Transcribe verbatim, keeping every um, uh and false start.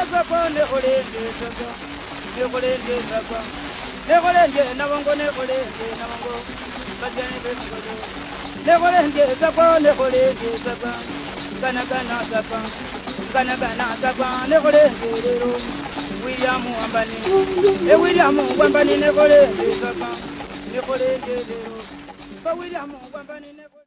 zakwa ne kolende zakwa ne kolende zakwa ne kolende na bongo ne kolende na bongo bajani be ngodo ne kolende zakwa ne kolende zakwa gana gana zakwa gana gana zakwa ne kolende lero William Wambani e William Wambani ne kolende zakwa ne kolende lero ba William Wambani ne